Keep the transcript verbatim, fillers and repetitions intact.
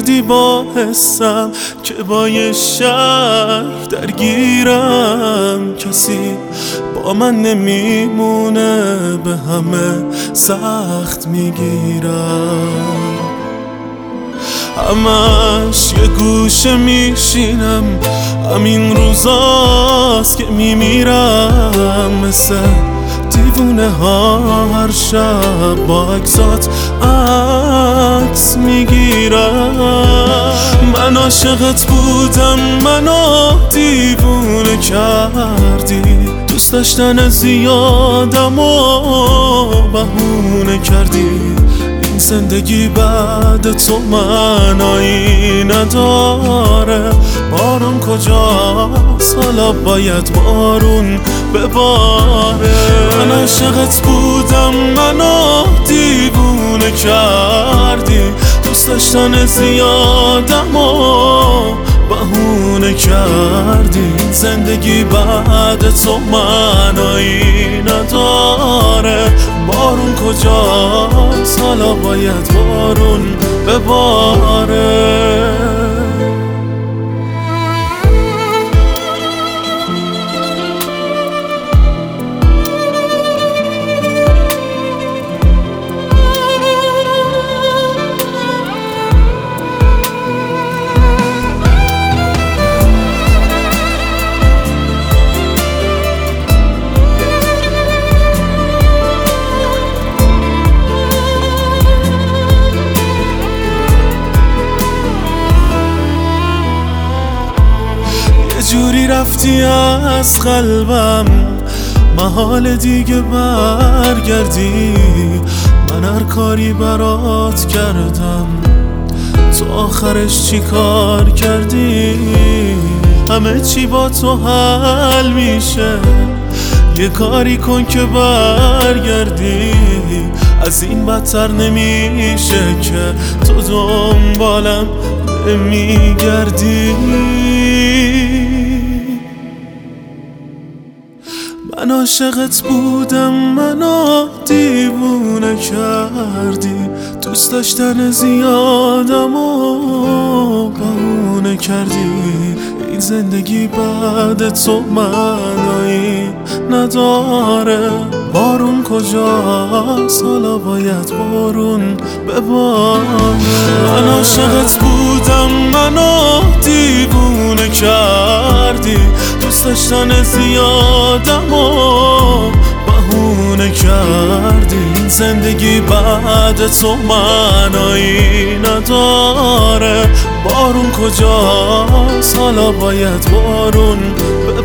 شدی با حسم که با یه شک درگیرم. کسی با من نمیمونه، به همه سخت میگیرم. همش یه گوشه میشینم، همین روزاست که میمیرم. مثل دیوونه ها هر شب با عکسات عکس میگیرم. من عاشقت بودم، منو دیوونه کردی. دوست داشتن زیادم و بهونه کردی. این زندگی بعد تو معنایی نداره. بارون کجاست؟ حالا باید بارون بباره. من عاشقت بودم، منو دیوونه کردی. دوست داشتن زیادم و بهونه کردی. این زندگی بعد تو معنایی نداره. بارون کجاست؟ حالا باید بارون بباره. جوری رفتی از قلبم، محال دیگه برگردی. من هر کاری برات کردم، تو آخرش چی کار کردی؟ همه چی با تو حل میشه، یه کاری کن که برگردی. از این بدتر نمیشه که تو دنبالم نمیگردی. من عاشقت بودم، منو دیوونه کردی. دوست داشتن زیادم و بهونه کردی. این زندگی بعد تو معنایی نداره. بارون کجاست؟ حالا باید بارون بباره. من عاشقت بودم، منو دیوونه کردی. دوست داشتن زیادم و بهونه کردی. این زندگی بعد تو معنایی نداره. بارون کجاست؟ حالا باید بارون